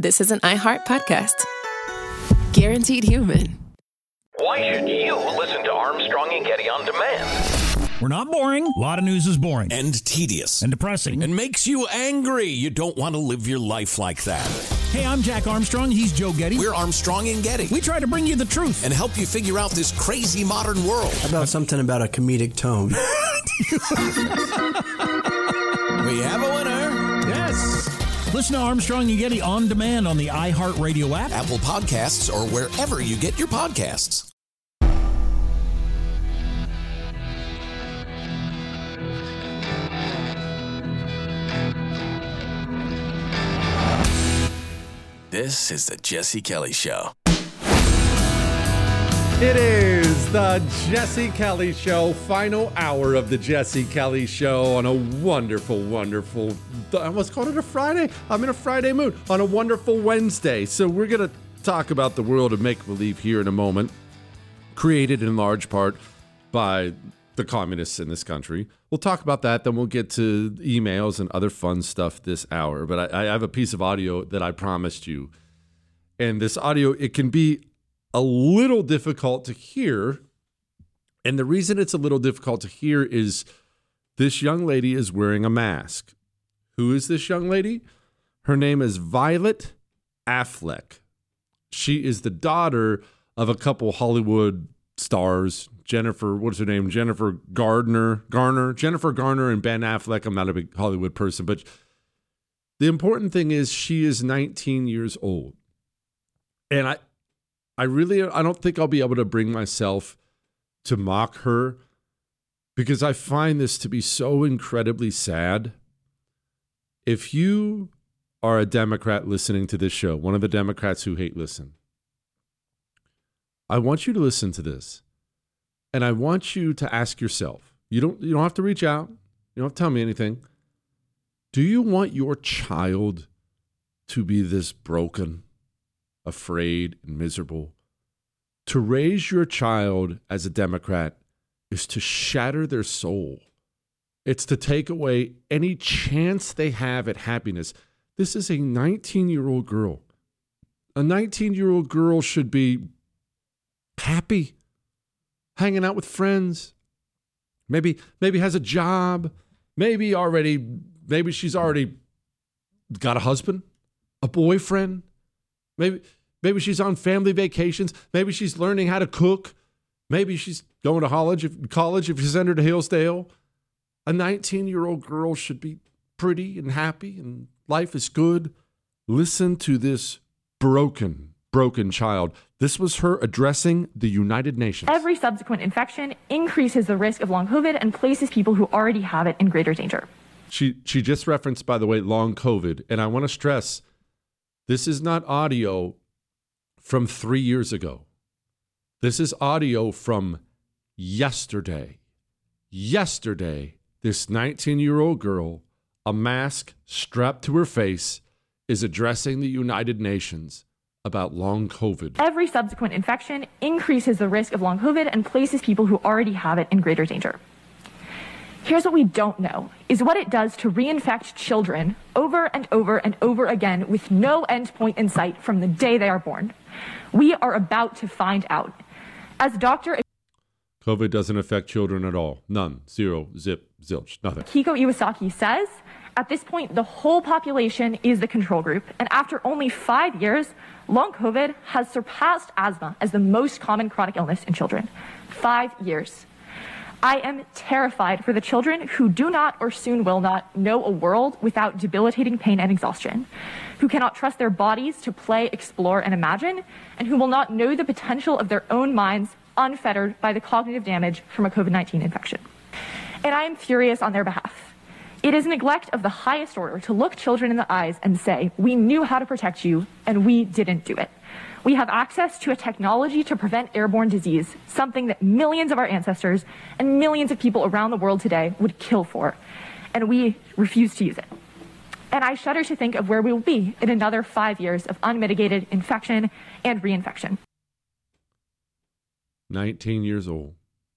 this is an iHeart podcast. Guaranteed human. Why should you listen to Armstrong and Getty on demand? We're not boring. A lot of news is boring. And tedious. And depressing. And makes you angry. You don't want to live your life like that. Hey, I'm Jack Armstrong. He's Joe Getty. We're Armstrong and Getty. We try to bring you the truth. And help you figure out this crazy modern world. How about something about a comedic tone? We have a winner. Yes. Listen to Armstrong and Getty on demand on the iHeartRadio app, Apple Podcasts, or wherever you get your podcasts. This is the Jesse Kelly Show. It is the Jesse Kelly Show, final hour of the Jesse Kelly Show on a wonderful, I almost called it a Friday. I'm in a Friday mood on a wonderful Wednesday. So we're going to talk about the world of make-believe here in a moment, created in large part by the communists in this country. We'll talk about that, then we'll get to emails and other fun stuff this hour. But I have a piece of audio that I promised you. And this audio, it can be a little difficult to hear. And the reason it's a little difficult to hear is this young lady is wearing a mask. Who is this young lady? Her name is Violet Affleck. She is the daughter of a couple Hollywood stars. Jennifer Garner and Ben Affleck. I'm not a big Hollywood person, but the important thing is she is 19 years old. And I don't think I'll be able to bring myself to mock her because I find this to be so incredibly sad. If you are a Democrat listening to this show, one of the Democrats who hate listen, I want you to listen to this. And I want you to ask yourself, you don't have to reach out. You don't have to tell me anything. Do you want your child to be this broken, afraid, and miserable? To raise your child as a Democrat is to shatter their soul. It's to take away any chance they have at happiness. This is a 19-year-old girl. A 19-year-old girl should be happy, hanging out with friends. Maybe has a job. Maybe she's already got a husband, a boyfriend. Maybe she's on family vacations. Maybe she's learning how to cook. Maybe she's going to college if you send her to Hillsdale. A 19-year-old girl should be pretty and happy and life is good. Listen to this broken child. This was her addressing the United Nations. Every subsequent infection increases the risk of long COVID and places people who already have it in greater danger. She just referenced, by the way, long COVID. And I want to stress, this is not audio from 3 years ago. This is audio from yesterday. Yesterday, this 19-year-old girl, a mask strapped to her face, is addressing the United Nations about long COVID. Every subsequent infection increases the risk of long COVID and places people who already have it in greater danger. Here's what we don't know, is what it does to reinfect children over and over and over again with no end point in sight from the day they are born. We are about to find out. As Dr. COVID doesn't affect children at all. None. Zero. Zip. Zilch. Nothing. Kiko Iwasaki says, at this point, the whole population is the control group. And after only 5 years, long COVID has surpassed asthma as the most common chronic illness in children. 5 years. I am terrified for the children who do not or soon will not know a world without debilitating pain and exhaustion, who cannot trust their bodies to play, explore, and imagine, and who will not know the potential of their own minds unfettered by the cognitive damage from a COVID-19 infection. And I am furious on their behalf. It is neglect of the highest order to look children in the eyes and say, we knew how to protect you, and we didn't do it. We have access to a technology to prevent airborne disease, something that millions of our ancestors and millions of people around the world today would kill for, and we refuse to use it. And I shudder to think of where we will be in another 5 years of unmitigated infection and reinfection. 19 years old.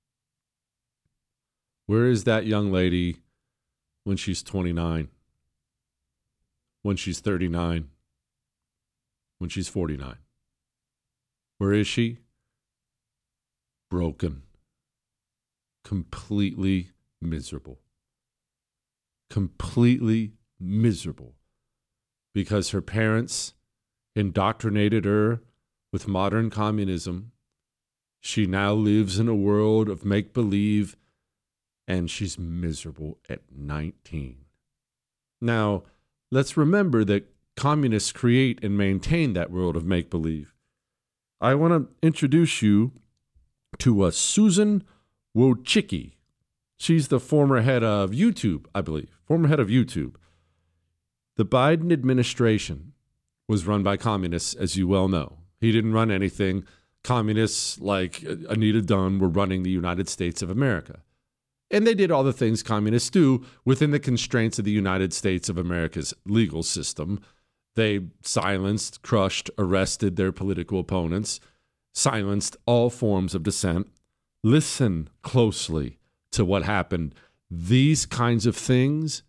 Where is that young lady when she's 29? When she's 39? when she's 49. Where is she? Broken. Completely miserable. Completely miserable. Because her parents indoctrinated her with modern communism. She now lives in a world of make-believe, and she's miserable at 19. Now, let's remember that communists create and maintain that world of make-believe. I want to introduce you to Susan Wojcicki. She's the former head of YouTube, I believe. Former head of YouTube. The Biden administration was run by communists, as you well know. He didn't run anything. Communists like Anita Dunn were running the United States of America. And they did all the things communists do within the constraints of the United States of America's legal system. They silenced, crushed, arrested their political opponents, silenced all forms of dissent. Listen closely to what happened. These kinds of things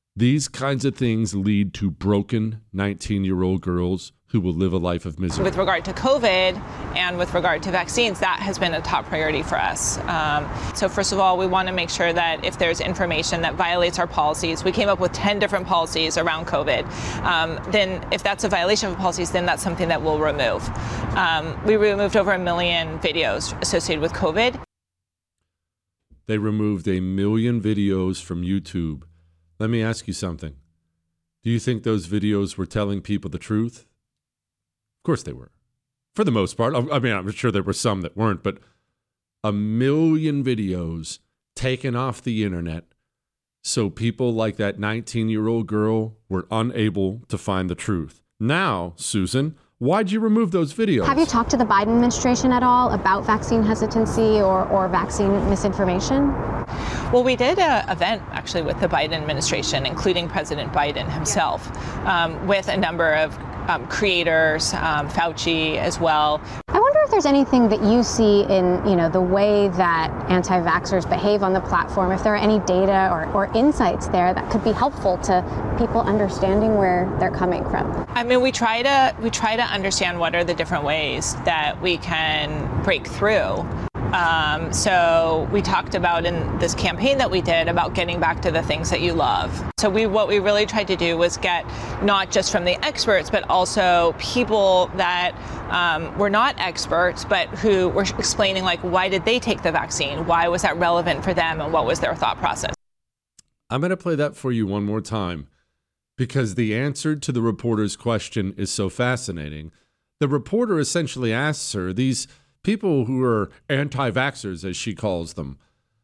lead to broken 19-year-old girls who will live a life of misery. With regard to COVID and with regard to vaccines, that has been a top priority for us. So first of all, we want to make sure that if there's information that violates our policies, we came up with 10 different policies around COVID. Then if that's a violation of policies, then that's something that we'll remove. We removed over 1 million videos associated with COVID. They removed 1 million videos from YouTube. Let me ask you something. Do you think those videos were telling people the truth? Of course they were. For the most part. I mean, I'm sure there were some that weren't, but 1 million videos taken off the internet so people like that 19-year-old girl were unable to find the truth. Now, Susan, why'd you remove those videos? Have you talked to the Biden administration at all about vaccine hesitancy or vaccine misinformation? Well, we did an event actually with the Biden administration, including President Biden himself, with a number of creators, Fauci as well. I wonder if there's anything that you see in, the way that anti-vaxxers behave on the platform, if there are any data or insights there that could be helpful to people understanding where they're coming from. I mean, we try to understand what are the different ways that we can break through. So we talked about in this campaign that we did about getting back to the things that you love. So what we really tried to do was get not just from the experts, but also people that were not experts, but who were explaining, like, why did they take the vaccine? Why was that relevant for them? And what was their thought process? I'm going to play that for you one more time because the answer to the reporter's question is so fascinating. The reporter essentially asks her, these people who are anti-vaxxers, as she calls them,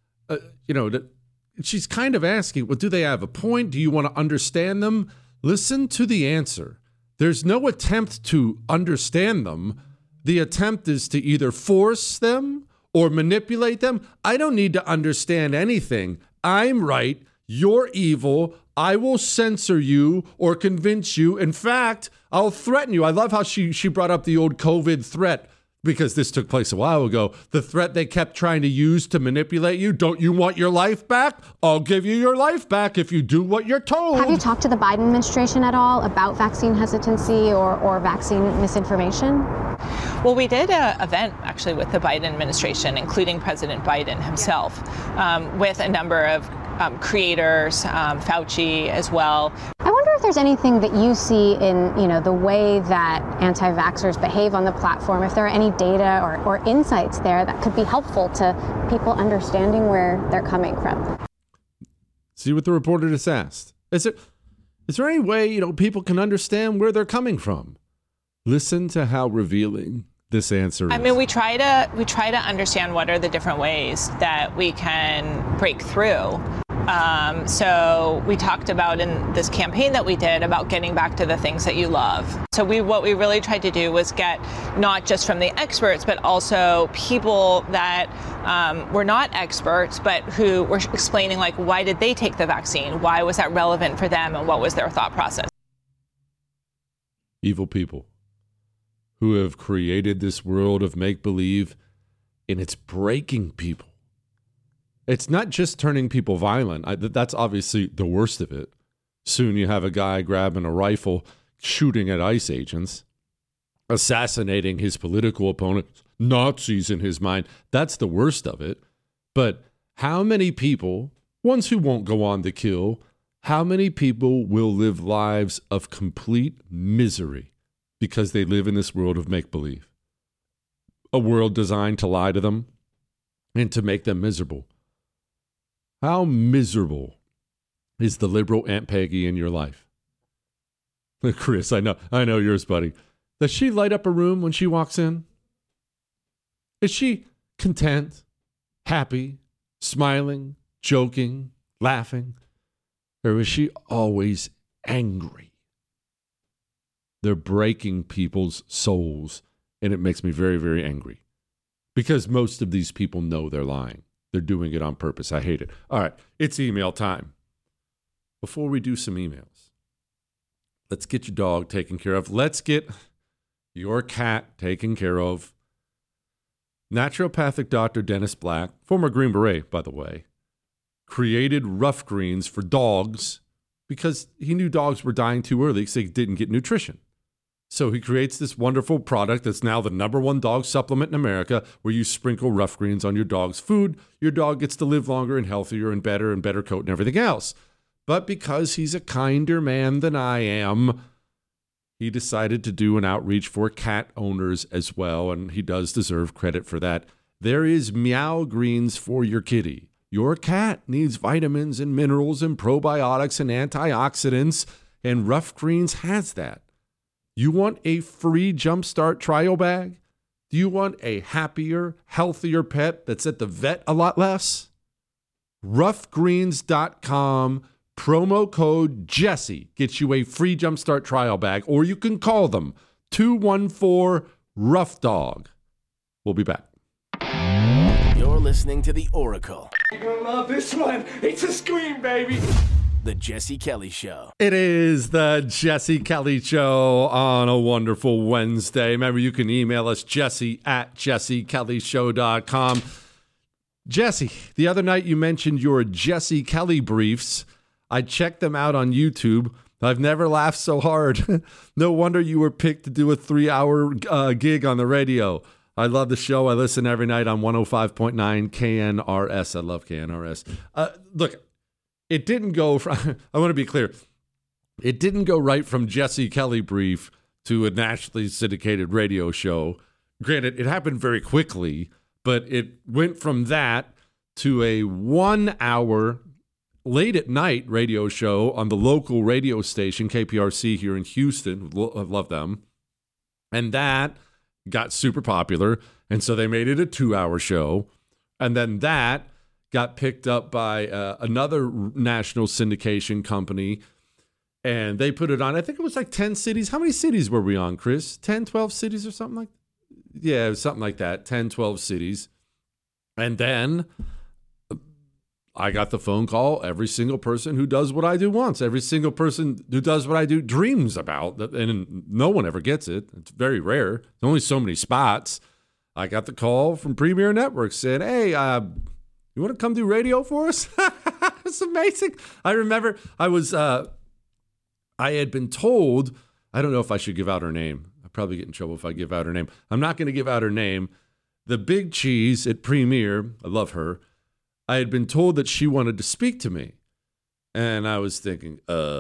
she's kind of asking, well, do they have a point? Do you want to understand them? Listen to the answer. There's no attempt to understand them. The attempt is to either force them or manipulate them. I don't need to understand anything. I'm right. You're evil. I will censor you or convince you. In fact, I'll threaten you. I love how she brought up the old COVID threat, because this took place a while ago. The threat they kept trying to use to manipulate you. Don't you want your life back? I'll give you your life back if you do what you're told. Have you talked to the Biden administration at all about vaccine hesitancy or vaccine misinformation? Well, we did an event actually with the Biden administration, including President Biden himself, with a number of creators, Fauci as well. I wonder if there's anything that you see in, the way that anti-vaxxers behave on the platform, if there are any data or insights there that could be helpful to people understanding where they're coming from. See what the reporter just asked. Is there any way, people can understand where they're coming from? Listen to how revealing this answer is. I mean, we try to understand what are the different ways that we can break through. So we talked about in this campaign that we did about getting back to the things that you love. So what we really tried to do was get not just from the experts, but also people that were not experts, but who were explaining, like, why did they take the vaccine? Why was that relevant for them? And what was their thought process? Evil people who have created this world of make-believe, and it's breaking people. It's not just turning people violent. That's obviously the worst of it. Soon you have a guy grabbing a rifle, shooting at ICE agents. assassinating his political opponents, Nazis in his mind. That's the worst of it. But how many people, ones who won't go on to kill, how many people will live lives of complete misery because they live in this world of make-believe? A world designed to lie to them and to make them miserable. How miserable is the liberal Aunt Peggy in your life? Chris, I know yours, buddy. Does she light up a room when she walks in? Is she content, happy, smiling, joking, laughing? Or is she always angry? They're breaking people's souls, and it makes me very, very angry. Because most of these people know they're lying. They're doing it on purpose. I hate it. All right, it's email time. Before we do some emails, let's get your dog taken care of. Let's get your cat taken care of. Naturopathic Dr. Dennis Black, former Green Beret, by the way, created Rough Greens for dogs because he knew dogs were dying too early because they didn't get nutrition. So he creates this wonderful product that's now the #1 dog supplement in America, where you sprinkle Rough Greens on your dog's food. Your dog gets to live longer and healthier and better coat and everything else. But because he's a kinder man than I am, he decided to do an outreach for cat owners as well, and he does deserve credit for that. There is Meow Greens for your kitty. Your cat needs vitamins and minerals and probiotics and antioxidants, and Rough Greens has that. You want a free Jumpstart trial bag? Do you want a happier, healthier pet that's at the vet a lot less? Roughgreens.com, promo code Jesse gets you a free Jumpstart trial bag, or you can call them 214-ROUGH-DOG. We'll be back. You're listening to The Oracle. You're gonna love this one. It's a scream, baby. The Jesse Kelly Show. It is the Jesse Kelly Show on a wonderful Wednesday. Remember, you can email us, jesse@jessekellyshow.com. Jesse, the other night you mentioned your Jesse Kelly briefs. I checked them out on YouTube. I've never laughed so hard. No wonder you were picked to do a 3-hour gig on the radio. I love the show. I listen every night on 105.9 KNRS. I love KNRS. Look, it didn't go from, I want to be clear, it didn't go right from Jesse Kelly brief to a nationally syndicated radio show. Granted, it happened very quickly, but it went from that to a 1-hour late at night radio show on the local radio station, KPRC here in Houston. I love them. And that got super popular. And so they made it a 2-hour show. And then that got picked up by another national syndication company, and they put it on, I think it was like 10 cities. How many cities were we on, Chris? 10, 12 cities or something like that? Yeah, it was something like that, 10, 12 cities. And then I got the phone call. Every single person who does what I do wants. Every single person who does what I do dreams about, and no one ever gets it. It's very rare. There's only so many spots. I got the call from Premier Networks saying, hey, you want to come do radio for us? It's amazing. I remember I had been told, I don't know if I should give out her name. I'd probably get in trouble if I give out her name. I'm not going to give out her name. The big cheese at Premier, I love her. I had been told that she wanted to speak to me. And I was thinking,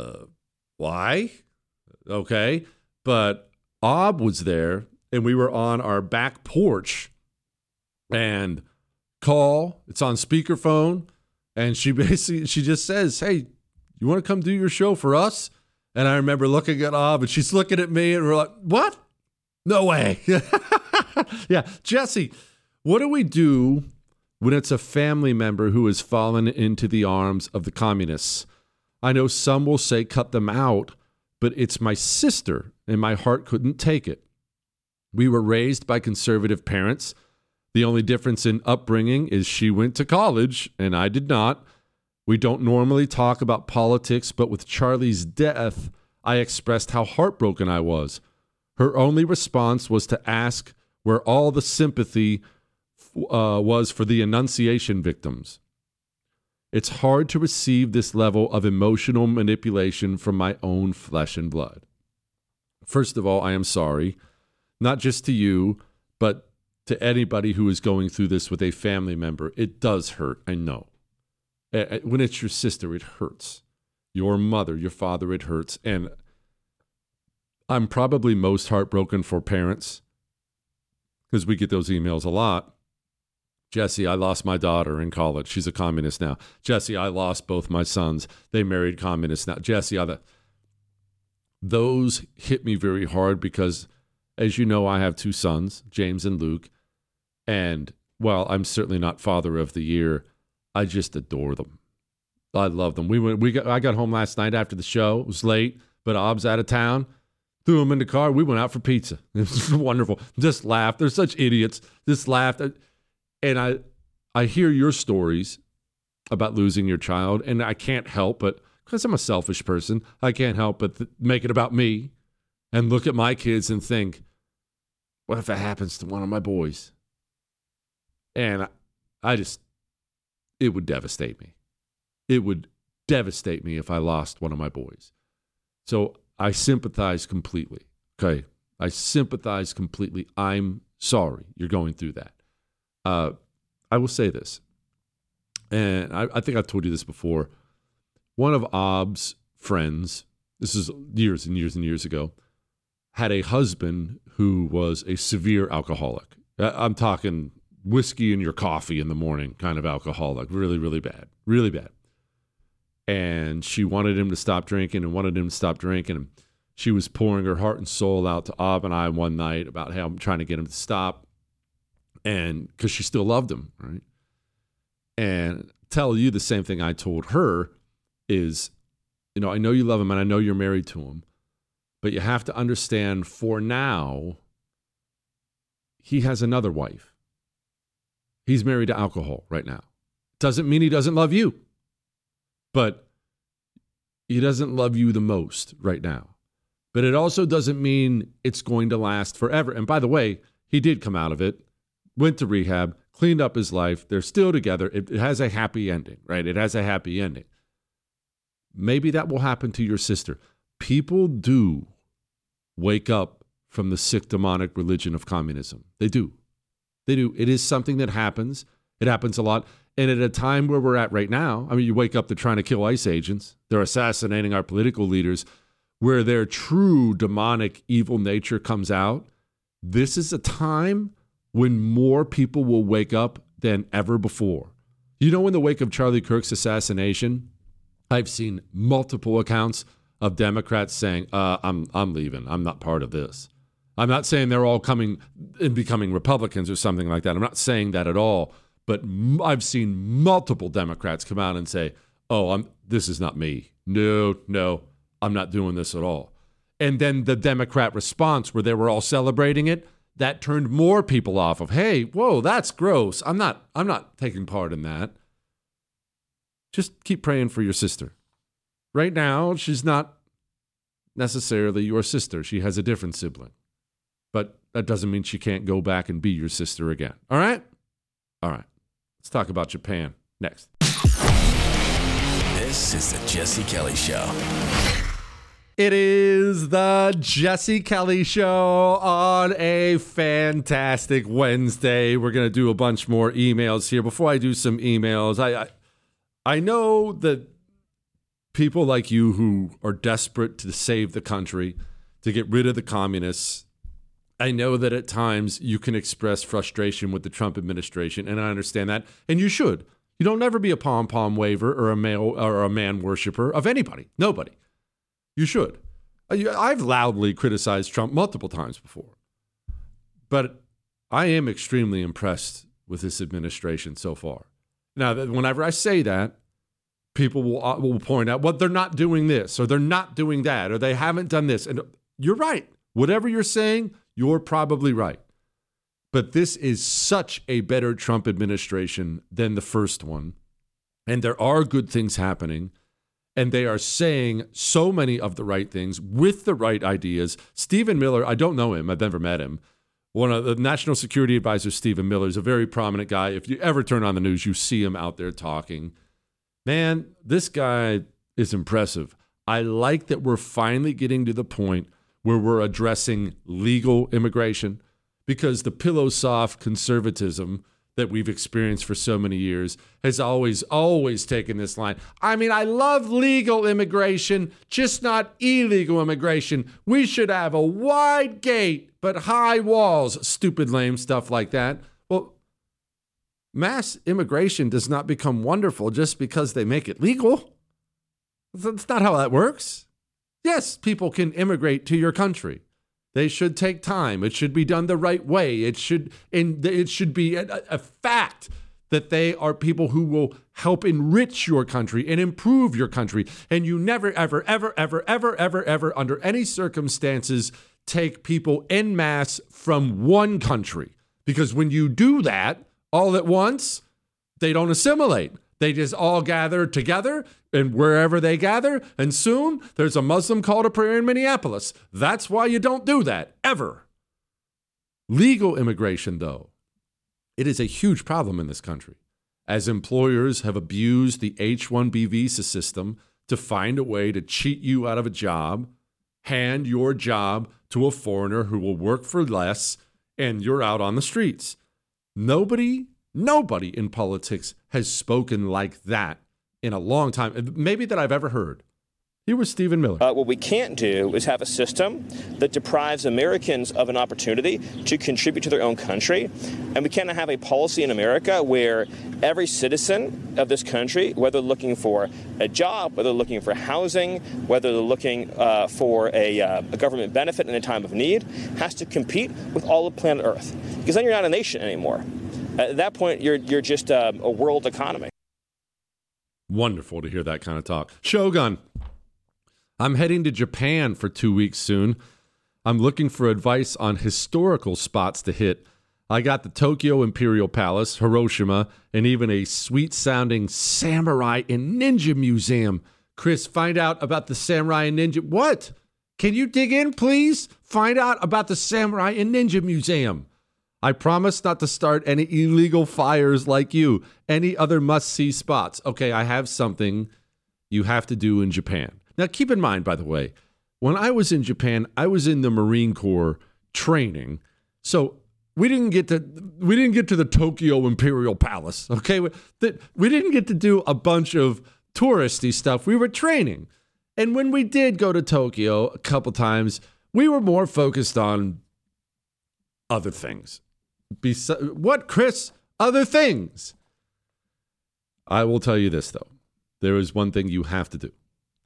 why? Okay. But Ob was there, and we were on our back porch, and call, it's on speakerphone, and she just says, hey, you want to come do your show for us? And I remember looking at Ob, and she's looking at me, and we're like, what? No way. Yeah, Jesse, what do we do when it's a family member who has fallen into the arms of the communists? I know some will say cut them out, but it's my sister, and my heart couldn't take it. We were raised by conservative parents. The only difference in upbringing is she went to college and I did not. We don't normally talk about politics, but with Charlie's death, I expressed how heartbroken I was. Her only response was to ask where all the sympathy was for the Annunciation victims. It's hard to receive this level of emotional manipulation from my own flesh and blood. First of all, I am sorry. not just to you, but to anybody who is going through this with a family member. It does hurt, I know. When it's your sister, it hurts. Your mother, your father, it hurts. And I'm probably most heartbroken for parents because we get those emails a lot. Jesse, I lost my daughter in college. She's a communist now. Jesse, I lost both my sons. They married communists now. Jesse, those hit me very hard because, as you know, I have 2 sons, James and Luke. And while I'm certainly not father of the year, I just adore them. I love them. I got home last night after the show. It was late, but Ob's out of town. Threw them in the car. We went out for pizza. It was wonderful. Just laughed. They're such idiots. Just laughed. And I hear your stories about losing your child, and I can't help but, because I'm a selfish person, I can't help but make it about me and look at my kids and think, what if it happens to one of my boys? And it would devastate me. It would devastate me if I lost one of my boys. So I sympathize completely. Okay. I sympathize completely. I'm sorry you're going through that. I will say this, and I think I've told you this before. One of Ob's friends, this is years and years and years ago, had a husband who was a severe alcoholic. I'm talking whiskey in your coffee in the morning kind of alcoholic. Really, really bad. Really bad. And she wanted him to stop drinking and wanted him to stop drinking. And she was pouring her heart and soul out to Ob and I one night about how I'm trying to get him to stop. And because she still loved him, right? And tell you the same thing I told her is, I know you love him and I know you're married to him, but you have to understand for now, he has another wife. He's married to alcohol right now. Doesn't mean he doesn't love you, but he doesn't love you the most right now. But it also doesn't mean it's going to last forever. And by the way, he did come out of it, went to rehab, cleaned up his life. They're still together. It has a happy ending, right? It has a happy ending. Maybe that will happen to your sister. People do wake up from the sick, demonic religion of communism. They do. They do. It is something that happens. It happens a lot. And at a time where we're at right now, I mean, you wake up, they're trying to kill ICE agents. They're assassinating our political leaders. Where their true demonic evil nature comes out, this is a time when more people will wake up than ever before. In the wake of Charlie Kirk's assassination, I've seen multiple accounts of Democrats saying, I'm leaving. I'm not part of this. I'm not saying they're all coming and becoming Republicans or something like that. I'm not saying that at all. But I've seen multiple Democrats come out and say, this is not me. No, I'm not doing this at all. And then the Democrat response where they were all celebrating it, that turned more people off of, hey, whoa, that's gross. I'm not taking part in that. Just keep praying for your sister. Right now, she's not necessarily your sister. She has a different sibling. But that doesn't mean she can't go back and be your sister again. All right? All right. Let's talk about Japan next. This is the Jesse Kelly Show. It is the Jesse Kelly Show on a fantastic Wednesday. We're going to do a bunch more emails here. Before I do some emails, I know that people like you who are desperate to save the country, to get rid of the communists, I know that at times you can express frustration with the Trump administration, and I understand that, and you should. You don't ever be a pom-pom waver or a man worshiper of anybody, nobody. You should. I've loudly criticized Trump multiple times before, but I am extremely impressed with this administration so far. Now, whenever I say that, people will point out, well, they're not doing this, or they're not doing that, or they haven't done this. And you're right. Whatever you're saying, you're probably right. But this is such a better Trump administration than the first one. And there are good things happening. And they are saying so many of the right things with the right ideas. Stephen Miller, I don't know him. I've never met him. One of the National Security Advisor, Stephen Miller, is a very prominent guy. If you ever turn on the news, you see him out there talking. Man, this guy is impressive. I like that we're finally getting to the point where we're addressing legal immigration, because the pillow soft conservatism that we've experienced for so many years has always taken this line. I mean, I love legal immigration, just not illegal immigration. We should have a wide gate, but high walls. Stupid, lame stuff like that. Well, mass immigration does not become wonderful just because they make it legal. That's not how that works. Yes, people can immigrate to your country. They should take time. It should be done the right way. It should be a fact that they are people who will help enrich your country and improve your country. And you never, ever, ever, ever, ever, ever, ever, under any circumstances, take people en masse from one country. Because when you do that all at once, they don't assimilate. They just all gather together, and wherever they gather, and soon there's a Muslim call to prayer in Minneapolis. That's why you don't do that, ever. Legal immigration, though, it is a huge problem in this country, as employers have abused the H-1B visa system to find a way to cheat you out of a job, hand your job to a foreigner who will work for less, and you're out on the streets. Nobody in politics has spoken like that in a long time, maybe that I've ever heard. Here was Stephen Miller. What we can't do is have a system that deprives Americans of an opportunity to contribute to their own country. And we can't have a policy in America where every citizen of this country, whether looking for a job, whether looking for housing, whether they're looking for a government benefit in a time of need, has to compete with all of planet Earth. Because then you're not a nation anymore. At that point, you're just a world economy. Wonderful to hear that kind of talk. Shogun, I'm heading to Japan for 2 weeks soon. I'm looking for advice on historical spots to hit. I got the Tokyo Imperial Palace, Hiroshima, and even a sweet-sounding samurai and ninja museum. Chris, find out about the samurai and ninja. What? Can you dig in, please? Find out about the samurai and ninja museum. I promise not to start any illegal fires like you. Any other must-see spots. Okay, I have something you have to do in Japan. Now, keep in mind, by the way, when I was in Japan, I was in the Marine Corps training. So we didn't get to the Tokyo Imperial Palace, okay? We didn't get to do a bunch of touristy stuff. We were training. And when we did go to Tokyo a couple times, we were more focused on other things. What, Chris? Other things. I will tell you this, though. There is one thing you have to do.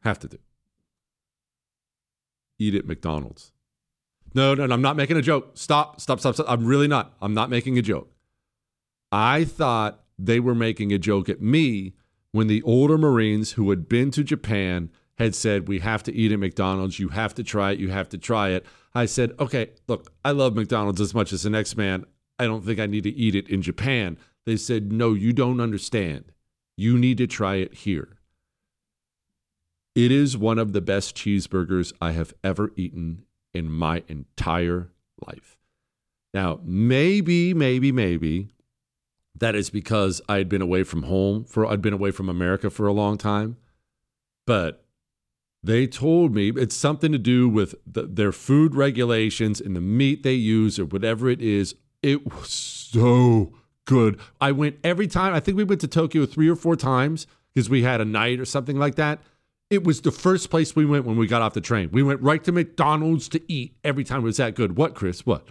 Eat at McDonald's. No, I'm not making a joke. Stop. I'm really not. I'm not making a joke. I thought they were making a joke at me when the older Marines who had been to Japan had said, we have to eat at McDonald's. You have to try it. I said, okay, look, I love McDonald's as much as the next man. I don't think I need to eat it in Japan. They said, no, you don't understand. You need to try it here. It is one of the best cheeseburgers I have ever eaten in my entire life. Now, maybe that is because I'd been away from home, I'd been away from America for a long time. But they told me it's something to do with their food regulations and the meat they use or whatever it is. It was so good. I went every time. I think we went to Tokyo 3 or 4 times because we had a night or something like that. It was the first place we went when we got off the train. We went right to McDonald's to eat every time. It was that good. What, Chris? What?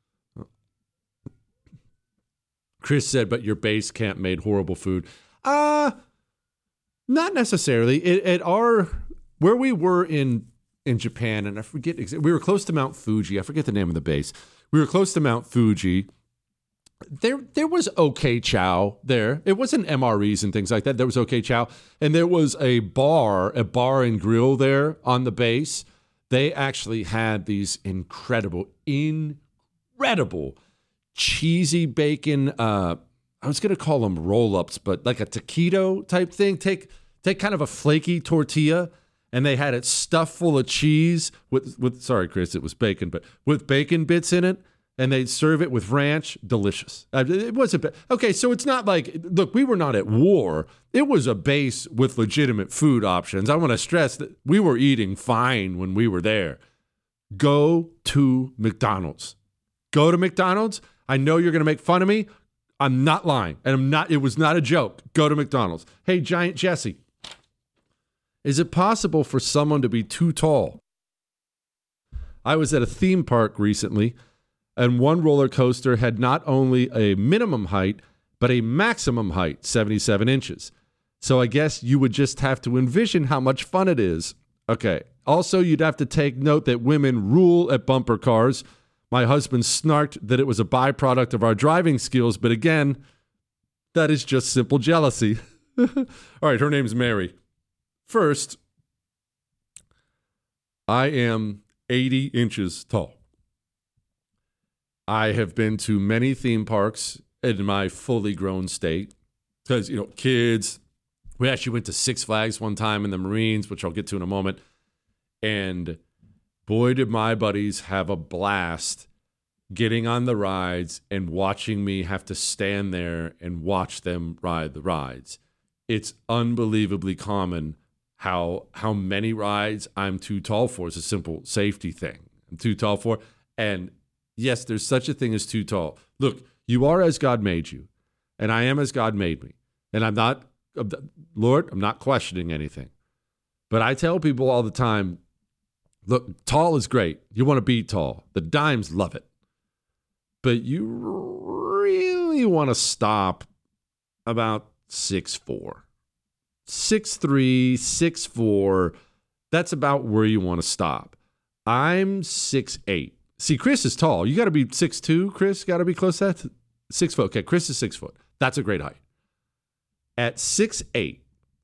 Chris said, but your base camp made horrible food. Not necessarily. Where we were in Japan, and I forget, we were close to Mount Fuji. I forget the name of the base. We were close to Mount Fuji. There was okay chow there. It wasn't MREs and things like that. There was okay chow. And there was a bar and grill there on the base. They actually had these incredible cheesy bacon. I was going to call them roll-ups, but like a taquito type thing. Take kind of a flaky tortilla, and they had it stuffed full of cheese with sorry, Chris, it was bacon, but with bacon bits in it. And they'd serve it with ranch. Delicious. It was okay, so it's not like, look, we were not at war. It was a base with legitimate food options. I want to stress that we were eating fine when we were there. Go to McDonald's. Go to McDonald's. I know you're going to make fun of me. I'm not lying. And it was not a joke. Go to McDonald's. Hey, Giant Jesse, is it possible for someone to be too tall? I was at a theme park recently, and one roller coaster had not only a minimum height, but a maximum height, 77 inches. So I guess you would just have to envision how much fun it is. Okay. Also, you'd have to take note that women rule at bumper cars. My husband snarked that it was a byproduct of our driving skills, but again, that is just simple jealousy. All right, her name's Mary. First, I am 80 inches tall. I have been to many theme parks in my fully grown state because, kids. We actually went to Six Flags one time in the Marines, which I'll get to in a moment. And boy, did my buddies have a blast getting on the rides and watching me have to stand there and watch them ride the rides. It's unbelievably common how many rides I'm too tall for. It's a simple safety thing. I'm too tall for. And yes, there's such a thing as too tall. Look, you are as God made you, and I am as God made me. And I'm not, Lord, I'm not questioning anything. But I tell people all the time, look, tall is great. You want to be tall. The dimes love it. But you really want to stop about 6'4". 6'3", 6'4", that's about where you want to stop. I'm 6'8". See, Chris is tall. You got to be 6'2", Chris. Got to be close to that. 6 foot. Okay, Chris is 6 foot. That's a great height. At 6'8",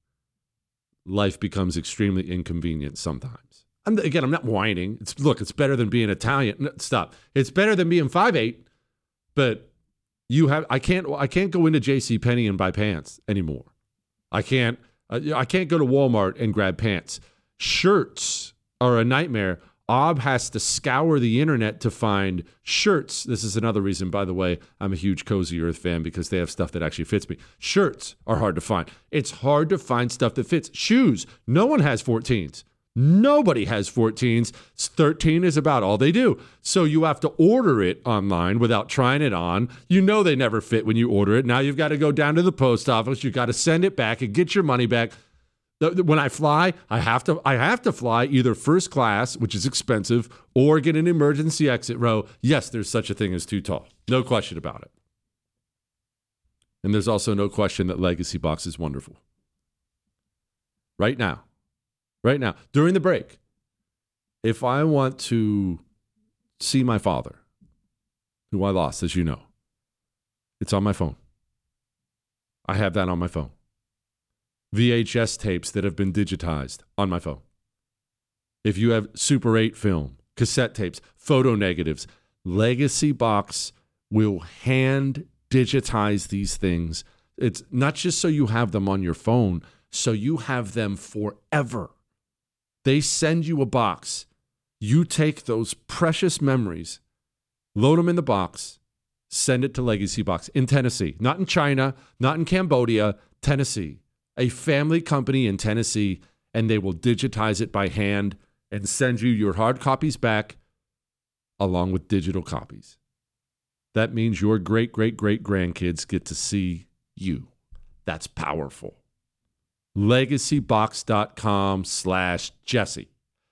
life becomes extremely inconvenient sometimes. I'm not whining. It's better than being Italian. No, stop. It's better than being 5'8", but I can't go into JCPenney and buy pants anymore. I can't go to Walmart and grab pants. Shirts are a nightmare. Ob has to scour the internet to find shirts. This is another reason, by the way, I'm a huge Cozy Earth fan because they have stuff that actually fits me. Shirts are hard to find. It's hard to find stuff that fits. Shoes. No one has 14s. Nobody has 14s. 13 is about all they do. So you have to order it online without trying it on. You know they never fit when you order it. Now you've got to go down to the post office. You've got to send it back and get your money back. When I fly, I have to fly either first class, which is expensive, or get an emergency exit row. Yes, there's such a thing as too tall. No question about it. And there's also no question that Legacy Box is wonderful. Right now, during the break, if I want to see my father, who I lost, as you know, it's on my phone. I have that on my phone. VHS tapes that have been digitized on my phone. If you have Super 8 film, cassette tapes, photo negatives, Legacy Box will hand digitize these things. It's not just so you have them on your phone, so you have them forever. They send you a box. You take those precious memories, load them in the box, send it to Legacy Box in Tennessee, not in China, not in Cambodia, Tennessee. A family company in Tennessee, and they will digitize it by hand and send you your hard copies back along with digital copies. That means your great-great-great-grandkids get to see you. That's powerful. LegacyBox.com/Jesse.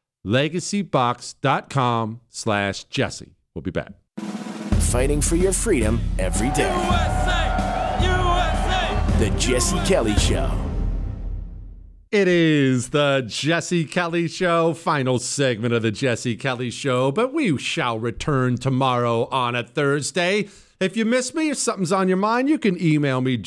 LegacyBox.com/Jesse. We'll be back. Fighting for your freedom every day. USA! USA! The Jesse Kelly Show. It is the Jesse Kelly Show, final segment of the Jesse Kelly Show, but we shall return tomorrow on a Thursday. If you miss me, if something's on your mind, you can email me,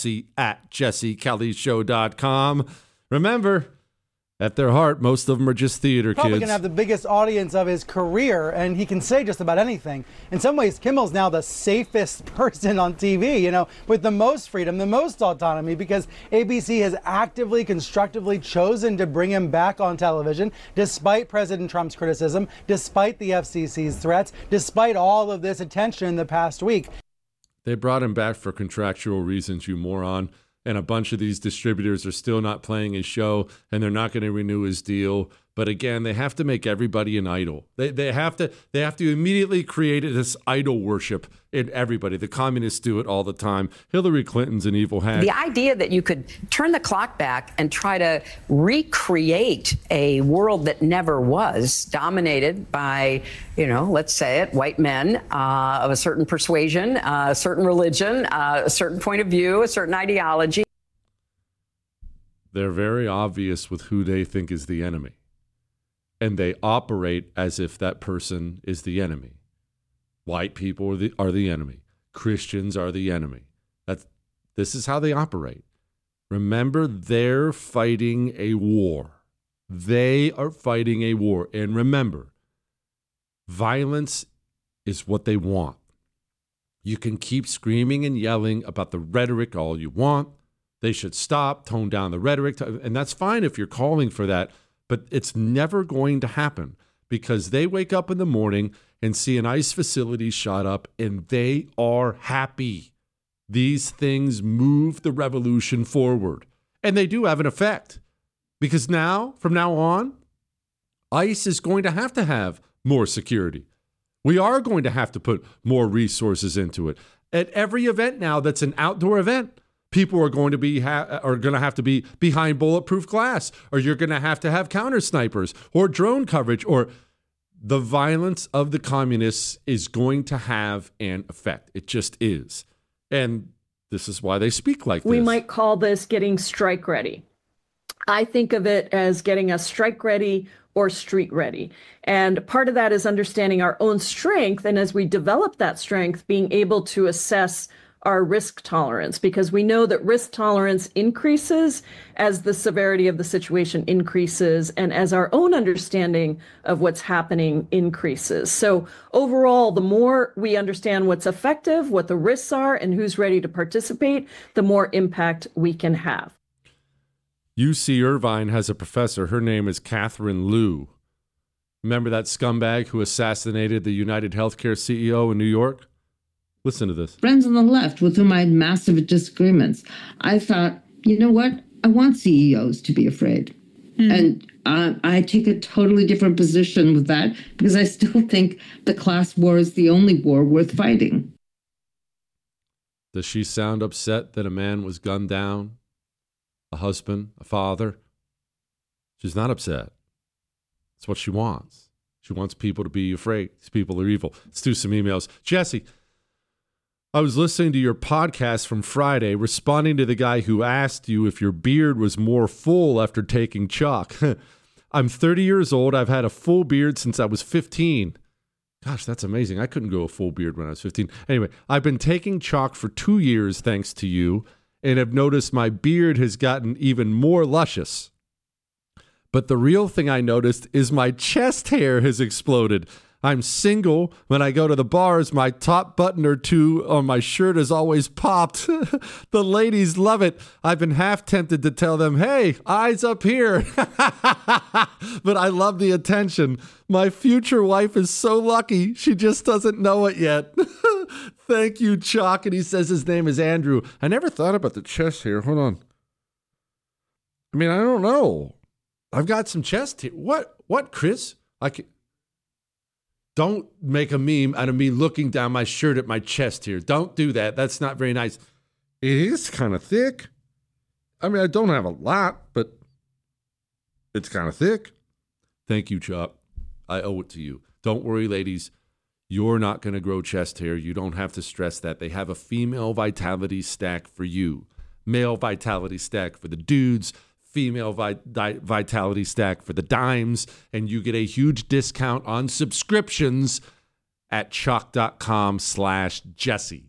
jesse@jessekellyshow.com. Remember, at their heart, most of them are just theater kids. Probably going to have the biggest audience of his career, and he can say just about anything. In some ways, Kimmel's now the safest person on TV, with the most freedom, the most autonomy, because ABC has actively, constructively chosen to bring him back on television, despite President Trump's criticism, despite the FCC's threats, despite all of this attention in the past week. They brought him back for contractual reasons, you moron. And a bunch of these distributors are still not playing his show, and they're not going to renew his deal But again, they have to make everybody an idol. They have to immediately create this idol worship in everybody. The communists do it all the time. Hillary Clinton's an evil hag. The idea that you could turn the clock back and try to recreate a world that never was, dominated by, let's say it, white men of a certain persuasion, a certain religion, a certain point of view, a certain ideology. They're very obvious with who they think is the enemy. And they operate as if that person is the enemy. White people are the enemy. Christians are the enemy. This is how they operate. Remember, they're fighting a war. They are fighting a war. And remember, violence is what they want. You can keep screaming and yelling about the rhetoric all you want. They should stop, tone down the rhetoric. And that's fine if you're calling for that. But it's never going to happen because they wake up in the morning and see an ICE facility shot up and they are happy. These things move the revolution forward. And they do have an effect because from now on, ICE is going to have more security. We are going to have to put more resources into it. At every event now that's an outdoor event, people are going to have to be behind bulletproof glass, or you're going to have counter snipers or drone coverage, or the violence of the communists is going to have an effect. It just is. And this is why they speak like this. We might call this getting strike ready. I think of it as getting us strike ready or street ready. And part of that is understanding our own strength. And as we develop that strength, being able to assess our risk tolerance, because we know that risk tolerance increases as the severity of the situation increases and as our own understanding of what's happening increases. So overall, the more we understand what's effective, what the risks are, and who's ready to participate, the more impact we can have. UC Irvine has a professor. Her name is Catherine Liu. Remember that scumbag who assassinated the United Healthcare CEO in New York? Listen to this. Friends on the left with whom I had massive disagreements. I thought, you know what? I want CEOs to be afraid. And I take a totally different position with that because I still think the class war is the only war worth fighting. Does she sound upset that a man was gunned down? A husband, a father? She's not upset. It's what she wants. She wants people to be afraid. These people are evil. Let's do some emails. Jesse, I was listening to your podcast from Friday, responding to the guy who asked you if your beard was more full after taking chalk. I'm 30 years old. I've had a full beard since I was 15. Gosh, that's amazing. I couldn't grow a full beard when I was 15. Anyway, I've been taking chalk for 2 years, thanks to you, and have noticed my beard has gotten even more luscious. But the real thing I noticed is my chest hair has exploded. I'm single. When I go to the bars, my top button or two on my shirt is always popped. The ladies love it. I've been half tempted to tell them, hey, eyes up here. But I love the attention. My future wife is so lucky. She just doesn't know it yet. Thank you, Chalk. And he says his name is Andrew. I never thought about the chest hair. Hold on. I mean, I don't know. I've got some chest hair. What, Chris? Don't make a meme out of me looking down my shirt at my chest here. Don't do that. That's not very nice. It is kind of thick. I mean, I don't have a lot, but it's kind of thick. Thank you, Chuck. I owe it to you. Don't worry, ladies. You're not going to grow chest hair. You don't have to stress that. They have a female vitality stack for you. Male vitality stack for the dudes. Female vitality stack for the dimes, and you get a huge discount on subscriptions at chalk.com/Jesse.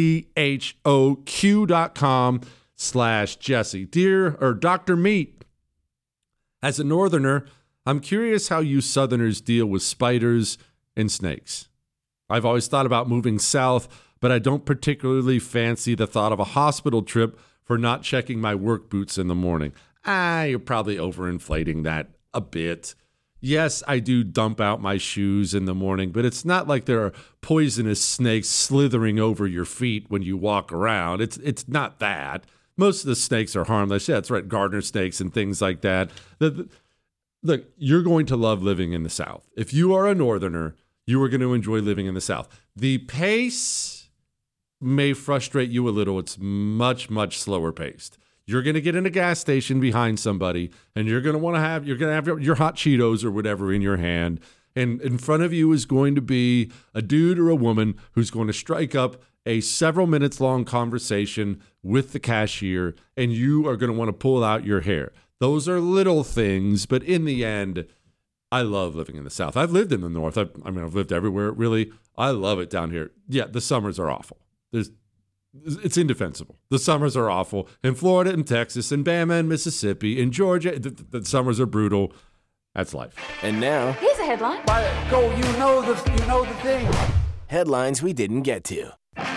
CHOQ.com/Jesse. Dr. Meat, as a northerner, I'm curious how you southerners deal with spiders and snakes. I've always thought about moving south, but I don't particularly fancy the thought of a hospital trip for not checking my work boots in the morning. You're probably overinflating that a bit. Yes, I do dump out my shoes in the morning, but it's not like there are poisonous snakes slithering over your feet when you walk around. It's not that. Most of the snakes are harmless. Yeah, that's right, gardener snakes and things like that. look, you're going to love living in the South. If you are a Northerner, you are going to enjoy living in the South. The pace may frustrate you a little. It's much, much slower paced. You're going to get in a gas station behind somebody, and you're going to have your hot Cheetos or whatever in your hand. And in front of you is going to be a dude or a woman who's going to strike up a several minutes long conversation with the cashier, and you are going to want to pull out your hair. Those are little things, but in the end, I love living in the South. I've lived in the North. I've lived everywhere, really. I love it down here. Yeah, the summers are awful. It's indefensible. The summers are awful. In Florida and Texas and Bama and Mississippi and Georgia, the summers are brutal. That's life. And now, here's a headline. Go, you know the thing. Headlines we didn't get to.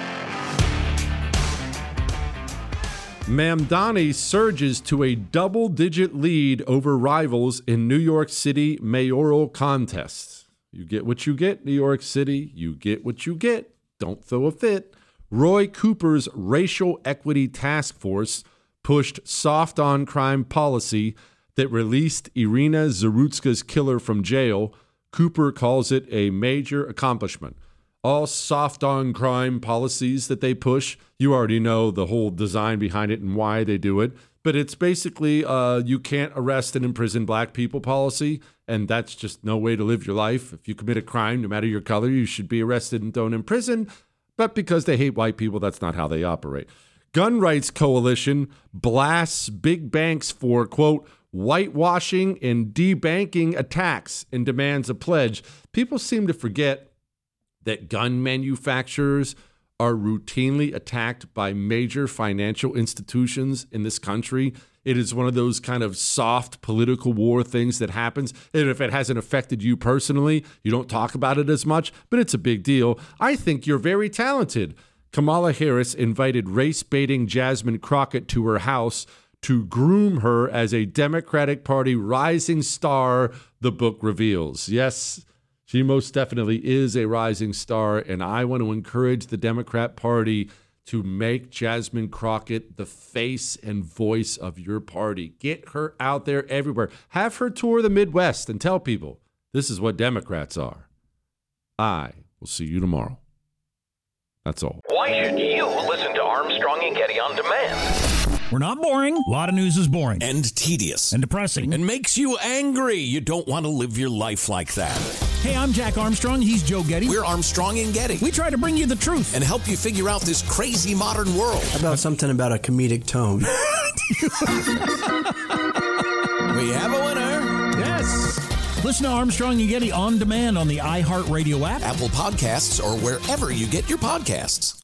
Mamdani surges to a double-digit lead over rivals in New York City mayoral contests. You get what you get, New York City. You get what you get. Don't throw a fit. Roy Cooper's Racial Equity Task Force pushed soft on crime policy that released Irina Zarutska's killer from jail. Cooper calls it a major accomplishment. All soft on crime policies that they push, you already know the whole design behind it and why they do it. But it's basically you can't arrest and imprison black people policy, and that's just no way to live your life. If you commit a crime, no matter your color, you should be arrested and thrown in prison. But because they hate white people, that's not how they operate. Gun Rights Coalition blasts big banks for, quote, whitewashing and debanking attacks and demands a pledge. People seem to forget that gun manufacturers are routinely attacked by major financial institutions in this country. It is one of those kind of soft political war things that happens. And if it hasn't affected you personally, you don't talk about it as much, but it's a big deal. I think you're very talented. Kamala Harris invited race-baiting Jasmine Crockett to her house to groom her as a Democratic Party rising star, the book reveals. Yes, she most definitely is a rising star, and I want to encourage the Democrat Party to make Jasmine Crockett the face and voice of your party. Get her out there everywhere. Have her tour the Midwest and tell people this is what Democrats are. I will see you tomorrow. That's all. Why should you listen to Armstrong and Getty on demand? We're not boring. A lot of news is boring. And tedious. And depressing. And makes you angry. You don't want to live your life like that. Hey, I'm Jack Armstrong. He's Joe Getty. We're Armstrong and Getty. We try to bring you the truth. And help you figure out this crazy modern world. How about something about a comedic tone? We have a winner. Yes. Listen to Armstrong and Getty on demand on the iHeartRadio app, Apple Podcasts, or wherever you get your podcasts.